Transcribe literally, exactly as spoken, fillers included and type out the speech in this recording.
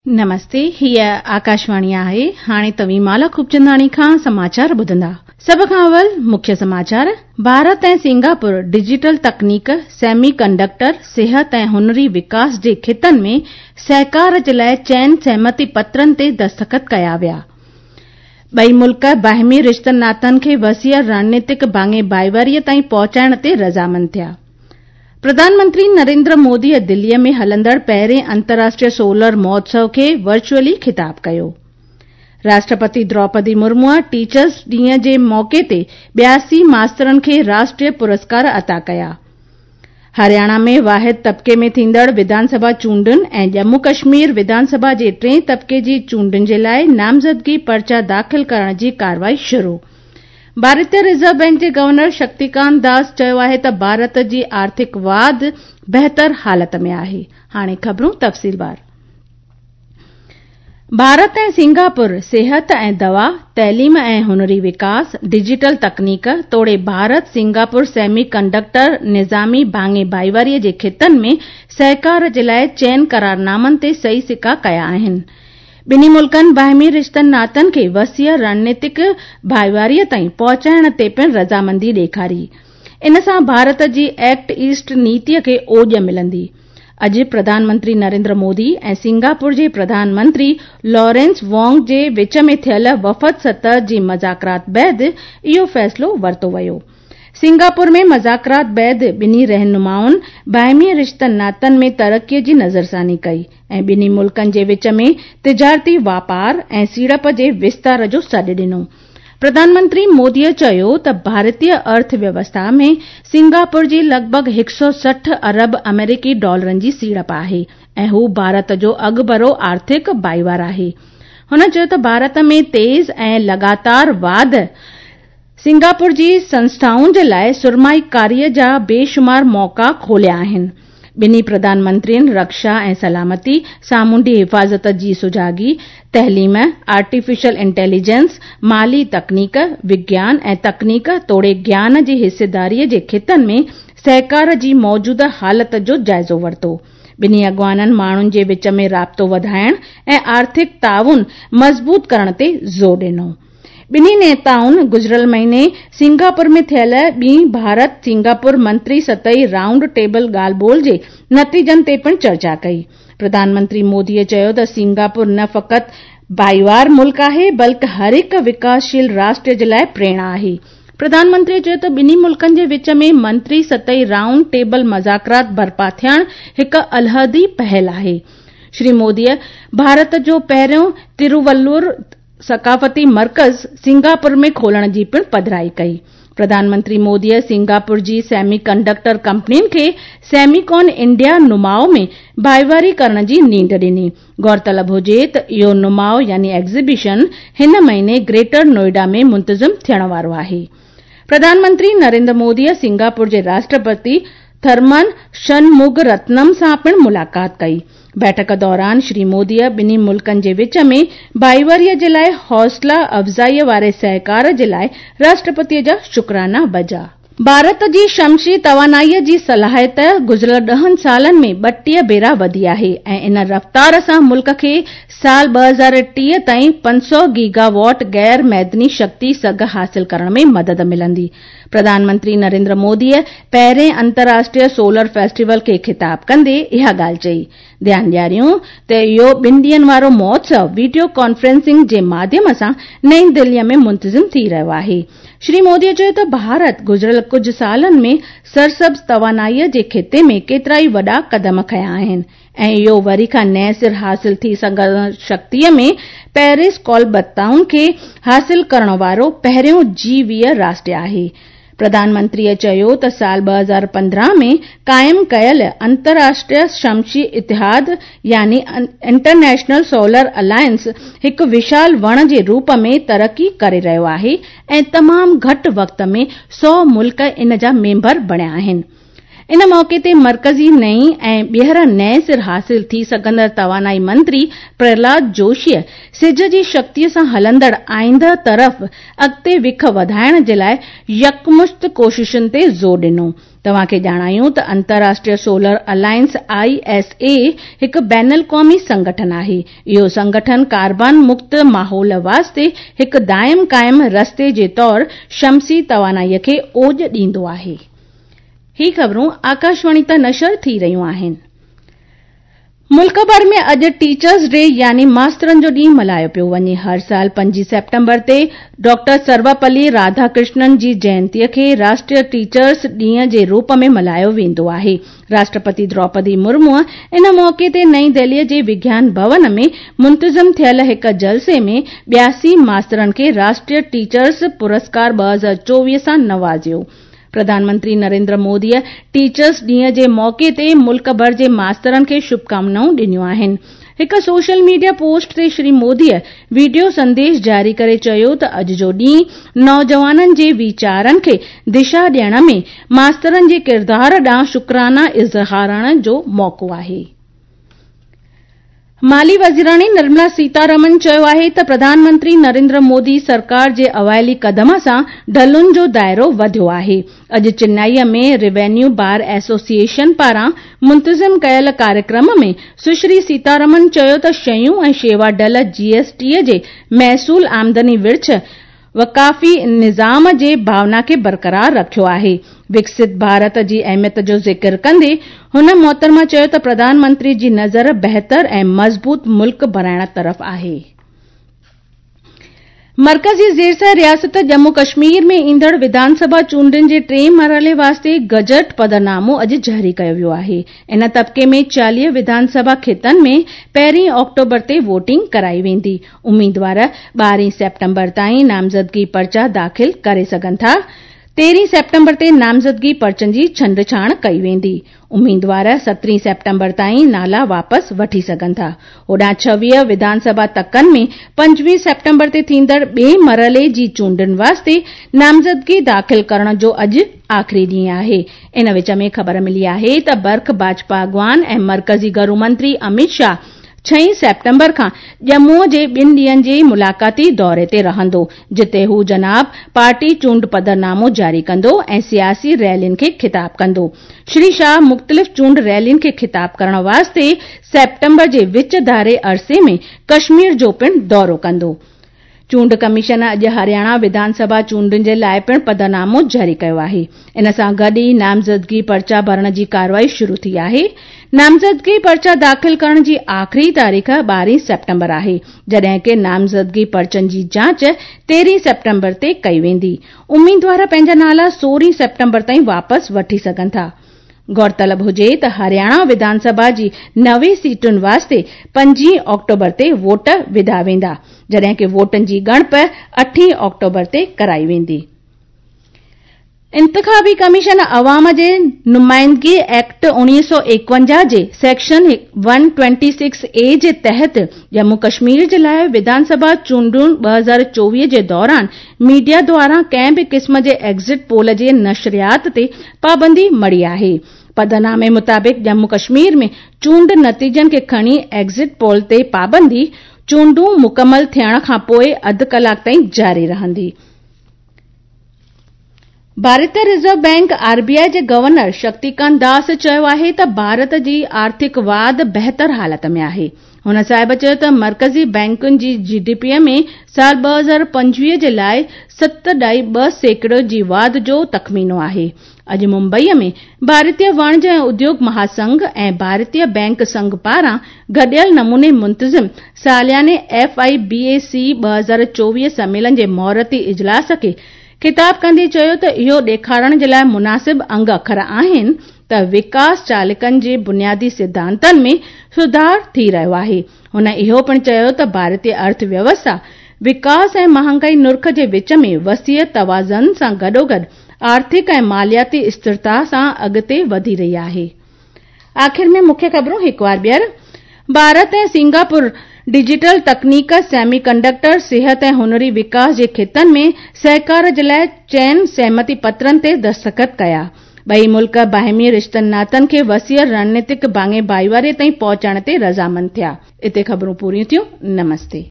नमस्ते, हीअ आकाशवाणी आहे। हाणे तव्हीं माला खूबचंदाणी खां समाचार ॿुधंदा। सभ खां अवल मुख्य समाचार। भारत ऐं सिंगापुर डिजिटल तकनीक, सेमी कंडक्टर, सिहत ऐं हुनरी विकास जे खितनि में सहकार जे लाइ चइनि सहमति पत्रनि ते दस्तख़त कया विया। ॿई मुल्क बाहिमी रिश्तनि नातनि खे वसीअ रणनीतिक भाङे भाईवारीअ ताईं पहुचाइण ते रज़ामंद थिया। प्रधानमंत्री नरेंद्र मोदीअ दिल्लीअ में हलंदड़ पहिरें अंतर्राष्ट्रीय सोलर महोत्सव खे वर्चुअली ख़िताब कयो। राष्ट्रपति द्रौपदी मुर्मूअ टीचर्स ॾींहं जे मौक़े ते ॿियासी मास्तरनि खे राष्ट्रीय पुरस्कार अता कया। हरियाणा में वाहिद तबिके में थींदड़ विधानसभा चूंडुनि ऐं जम्मू कश्मीर विधानसभा जे टें तबिके जी चूंडुनि जे लाइ नामज़दगी पर्चा दाख़िल करण जी कार्रवाई शुरू। भारतीय रिज़र्व बैंक जे गवर्नर शक्तिकांत दास चयो आहे त भारत जी आर्थिक वाध बहितर हालत में आहे। हाणे ख़बरूं तफ़सीलवार। भारत ऐं सिंगापुर सिहत ऐं दवा, तइलीम ऐं हुनरी विकास, डिजिटल तकनीक तोड़े भारत सिंगापुर सेमी कंडक्टर निज़ामी भाङे भाईवारीअ जे खितनि में सहकार जे लाइ चइनि करारनामनि ते सही सिका कया आहिनि। ॿिन्ही मुल्कनि बाहिमी रिश्तनि नातनि खे वसीअ रणनीतिक भाईवारीअ ताईं पहुचाइण ते पिणु रज़ामंदी ॾेखारी। इन सां भारत जी एक्ट ईस्ट नीतिअ खे ओज मिलंदी। अॼु प्रधानमंत्री नरेंद्र मोदी ऐं सिंगापुर जे प्रधानमंत्री लॉरेंस वोंग जे विच में थियल वफ़द सतह जी मज़ाकरात बैदि इहो फ़ैसिलो वरितो वियो। सिंगापुर में मज़ाकरात बैदि ॿिन्ही रहनुमाउनि बाहिमी रिश्तनि नातनि में तरक़ीअ जी नज़रसानी कई ऐं ॿिन्ही मुल्कनि जे विच में तिजारती वापार ऐं सीड़प जे विस्तार जो सॾु ॾिनो। प्रधानमंत्री मोदीअ चयो त भारतीय अर्थव्यवस्था में सिंगापुर जी लॻभॻि हिक सौ सठ अरब अमेरिकी डॉलरनि जी सीड़प आहे ऐं हू भारत जो अॻुभरो आर्थिक भाईवार आहे। हुन चयो त भारत में तेज़ ऐं लगातार वाध सिंगापुर जी संस्थाउनि जे लाइ सुरमाईकारीअ जा बेशुमार मौक़ा खोलिया आहिनि। ॿिन्ही प्रधानमंत्रियुनि रक्षा ऐं सलामती, सामूंडी हिफ़ाज़त जी सुजागी, तइलीम, आर्टिफिशियल इंटेलिजेंस, माली तकनीक, विज्ञान ऐं तकनीक तोड़े ज्ञान जी हिसेदारीअ जे खितनि में सहकार जी मौजूदा हालत जो जाइज़ो वरितो। ॿिन्ही अॻवाननि माण्हुनि जे विच में राब्तो वधाइण ऐं आर्थिक ताउन मज़बूत करण ते ज़ोर ॾिनो। ॿिन्ही नेताउनि गुज़िरियल महीने सिंगापुर में थियल ॿी भारत सिंगापुर मंत्री सतही राउंड टेबल ॻाल्हि ॿोल जे नतीजनि ते पिणु चर्चा कई। प्रधानमंत्री मोदीअ चयो त सिंगापुर न फ़क़ति भाईवार मुल्क आहे बल्कि हर हिक विकासशील राष्ट्र जे लाइ प्रेरणा आहे। प्रधानमंत्रीअ चयो त ॿिन्ही मुल्कनि जे विच में मंत्री सतही राउंड टेबल मज़ाकरात बर्पा थियण हिक अलहदी पहल आहे। श्री मोदीअ भारत जो पहिरियों तिरुवल्लुर सकाफ़ती मर्कज़ सिंगापुर में खोलण जी पिणु पधिराई कई। प्रधानमंत्री मोदीअ सिंगापुर जी सेमी कंडक्टर कंपनियुनि खे सेमीकॉन इंडिया नुमाओ में भाईवारी करण जी नींड ॾिनी। गौरतलब हुजे त इहो नुमाओ यानी एग्ज़िबिशन हिन महीने ग्रेटर नोएडा में मुंतज़िम थियण वारो आहे। प्रधानमंत्री नरेंद्र मोदीअ सिंगापुर जे राष्ट्रपति थरमन शनमुगरत्नम सां पिणु मुलाक़ात कई। बैठक दौरान श्री मोदीअ ॿिन्ही मुल्कनि जे विच में भाईवारीअ जे लाइ हौसला अफ़ज़ाईअ वारे सहकार जे लाइ राष्ट्रपतिअ जा शुक्राना भॼा। भारत जी शमशी तवानाईअ जी सलाहियत गुज़िरियल ॾहनि सालनि में ॿटीह भेरा वधी आहे ऐं इन रफ़्तार सां मुल्क खे साल ॿ हज़ार टीह ताईं पंज सौ गीगावॉट गैर मैदनी शक्ति सघ हासिल करण में मदद मिलंदी। प्रधानमंत्री नरेंद्र मोदीअ पहिरें अंतर्राष्ट्रीय सोलर फेस्टिवल खे ख़िताब कंदे इहा ॻाल्हि चई। ध्यानु ॾियारियूं त इहो ॿिनि ॾींहनि वारो महोत्सव वीडियो कॉन्फ्रेंसिंग जे माध्यम सां नईं दिल्लीअ में मुंतज़िम थी रहियो आहे। श्री मोदीअ चयो त भारत गुज़िरियल कुझु सालनि में सरसब्ज़ तवानाईअ जे खिते में केतिरा ई वॾा क़दम खंया आहिनि ऐं इहो वरी खां नएं सिर हासिल थी सघंदड़ शक्तिअ में पेरिस कोलबताउनि खे हासिल करण वारो पहिरियों जी वीह राष्ट्र आहे। प्रधानमंत्रीअ चयो त साल ॿ हज़ार पंद्रहं में क़ाइमु कयल अंतर्राष्ट्रीय शमशी इतिहाद यानी इंटरनेशनल सोलर अलायंस हिकु विशाल वण जे रूप में तरक़ी करे रहियो आहे ऐं तमामु घटि वक़्त में सौ मुल्क इन जा मेंबर बणिया आहिनि। इन मौक़े ते मरकज़ी नई ऐं ॿीहर नएं सिर हासिल थी सघंदड़ तवानाई मंत्री प्रहलाद जोशीअ सिज जी शक्तीअ सां हलंदड़ आईंदह तरफ़ अॻिते विख वधाइण जे लाइ यकमुश्त कोशिशुनि ते ज़ोर ॾिनो। तव्हां खे ॼाणायूं त अंतर्राष्ट्रीय solar alliance I S A हिकु बैन अल-क़ौमी संगठन आहे। इहो संगठन कार्बन मुक्त माहौल वास्ते हिकु दाइम क़ाइम रस्ते जे तौर शमसी तवानाईअ खे ओज ॾींदो आहे। ही ख़बरूं आकाशवाणी तां नशर थी रहियूं आहिनि। मुल्क भर में अॼु टीचर्स डे यानी मास्तरनि जो ॾींहुं मल्हायो पियो वञे। हर साल पंजी सेप्टेम्बर ते डॉक्टर सर्वपल्ली राधाकृष्णन जी जयंतीअ खे राष्ट्रीय टीचर्स ॾींहुं जे रूप में मल्हायो वेंदो आहे। राष्ट्रपति द्रौपदी मुर्मूअ इन मौके ते नईं दिल्लीअ जे विज्ञान भवन में मुंतज़िम थियल हिक जलसे में ॿियासी मास्तरनि खे राष्ट्रीय टीचर्स पुरस्कार ॿ हज़ार चोवीह सां नवाज़ियो। प्रधानमंत्री नरेंद्र मोदीअ टीचर्स ॾींहुं जे मौके ते मुल्क भर जे मास्तरनि खे शुभकामनाऊं ॾिनियूं आहिनि। हिक सोशल मीडिया पोस्ट ते श्री मोदीअ वीडियो संदेश जारी करे चयो त अॼु जो ॾींहुं नौजवाननि जे वीचारनि खे दिशा ॾियण में मास्तरनि जे किरदार ॾांहुं शुक्राना इज़हारण जो मौक़ो आहे। माली वज़ीराणी निर्मला सीतारमन चयो आहे त प्रधानमंत्री नरेंद्र मोदी सरकार जे अवाइली क़दम सां ढलुनि जो दाइरो वधियो आहे। अॼु चेन्नईअ में रेवेन्यू बार एसोसिएशन पारां मुंतज़िम कयल कार्यक्रम में सुश्री सीतारमन चयो त शयूं ऐं शेवा ढल जीएसटीअ जे महसूल आमदनी विर्छ वकाफ़ी निज़ाम जे भावना खे बरक़रार रखियो आहे। विकसित भारत जी अहमियत जो ज़िक्र कंदे हुन मोहतरमा चयो त प्रधानमंत्री जी नज़र बहितर ऐं मज़बूत मुल्क बणाइण तरफ़ आहे। मरकज़ी ज़ेरसर रियासत जम्मू कश्मीर में ईंदड़ विधानसभा चूंडनि जे टे मरहले वास्ते गजट पदनामो अॼु जारी कयो वियो आहे। इन तब्क़े में चालीह विधानसभा खितनि में पहिरीं ऑक्टोबर ते वोटिंग कराई वेंदी। उम्मीदवार ॿारहीं सेप्टेम्बर ताईं नामज़दगी पर्चा दाख़िल करे सघनि था। तेरहीं सेप्टेम्बर ते नामज़दगी पर्चनि जी छंड-छाण कई वेंदी। उम्मीदवार सत्रहीं सेप्टेम्बर ताईं नाला वापसि वठी सघनि था। होॾां छवीह विधानसभा तकनि में पंजवीह सेप्टेम्बर ते थींदड़ ॿिए मरहले जी चूंडनि वास्ते नामज़दगी दाख़िल करण जो अॼु आख़िरी ॾींहुं आहे। इन विच में ख़बर मिली आहे त बर्ख भाजपा अॻवान ऐं मरकज़ी गृह मंत्री अमित शाह छहीं सेप्टेम्बर खां जम्मूअ जे ॿिनि ॾींहनि जे मुलाक़ाती दौरे ते रहंदो, जिते हू जनाब पार्टी चूंड पदरनामो जारी कंदो ऐं सियासी रैलियुनि खे ख़िताब कंदो। श्री शाह मुख़्तलिफ़ चूंड रैलियुनि खे ख़िताब करण वास्ते सेप्टेम्बर जे विच धारे अरसे में कश्मीर जो पिणु दौरो कंदो। चूंड कमीशन अॼु हरियाणा विधानसभा चूंडुनि जे लाइ पिणु पदरनामो जारी कयो आहे। इन सां गॾु ई नामज़दगी पर्चा भरण जी कार्रवाई शुरू थी आहे। नामज़दगी पर्चा दाख़िल करण जी आख़िरी तारीख़ ॿारहीं सेप्टेम्बर आहे, जॾहिं कि नामज़दगी पर्चनि जी जांच तेरहीं सेप्टेम्बर ते कई वेंदी। उम्मीदवार पंहिंजा नाला सोरहीं सेप्टेम्बर ताईं वापसि वठी सघनि था। गौरतलब हुजे त हरियाणा विधानसभा जी नवे सीटुनि वास्ते पंजी ऑक्टोबर ते वोट विधा वेंदा, जॾहिं कि वोटनि जी ॻणप अठी ऑक्टोबर ते कराई वेंदी। इंतिख़ाबी कमीशन अवाम जे नुमाइंदगी एक्ट उणिवीह सौ एकवंजाह जे सेक्शन एक सौ छब्बीस ए जे तहत जम्मू कश्मीर जे लाइ विधानसभा चूंडूं ॿ हज़ार चोवीह जे दौरान मीडिया द्वारा कंहिं बि क़िस्म जे एग्ज़िट पोल जे नशरियात ते पाबंदी मड़ी आहे। पदनामे मुताबिक़ जम्मू कश्मीर में चूंड नतीजनि खे खणी एग्ज़िट पोल ते पाबंदी चूंडूं मुकमल थियण खां पोइ अधु कलाक ताईं जारी रहंदी। भारतीय रिज़र्व बैंक आरबीआई जे गवर्नर शक्तिकांत दास चयो आहे त भारत जी आर्थिक वाध बहितर हालत में आहे। हुन साहिब चयो त मरकज़ी बैंकुनि जी जीडीपीअ में साल ॿ हज़ार पंजवीह जे लाइ सत ॾाई ॿ सेकड़ो जी वाध जो तख़मीनो आहे। अॼु मुंबईअ में भारतीय वाणिज्य ऐं उद्योग महासंघ ऐं भारतीय बैंक संघ पारां गॾियल नमूने मुंतज़िम सालियाने F I B A C ॿ हज़ार चोवीह सम्मेलन जे महूरती इजलास खे ख़िताब कंदे चयो त इहो ॾेखारण जे लाइ मुनासिब अंग अखर आहिनि त विकास चालिकनि जे बुनियादी सिद्धांतनि में सुधार थी रहियो आहे। हुन इहो पिणु चयो त भारतीय अर्थव्यवस्था विकास ऐं महांगाई नुर्ख जे विच में वसीअ तवाज़न सां गॾोगॾु आर्थिक ऐं मालियाती स्थिरता सां अॻिते वधी रही आहे। आख़िर में मुख्य ख़बरूं हिकु बार ॿीहर। भारत ऐं सिंगापुर डिजिटल तकनीक, सेमीकंडक्टर, सिहत ऐं हुनरी विकास जे खितनि में सहकार जे लाइ चइनि सहमति पत्रनि ते दस्तख़त कया। ॿई मुल्क बाहिमी रिश्तनि नातनि खे वसीअ रणनीतिक बांगे भाईवारे ताईं पहुचाइण ते रज़ामंद थिया। इते ख़बरूं पूरियूं थियूं। नमस्ते।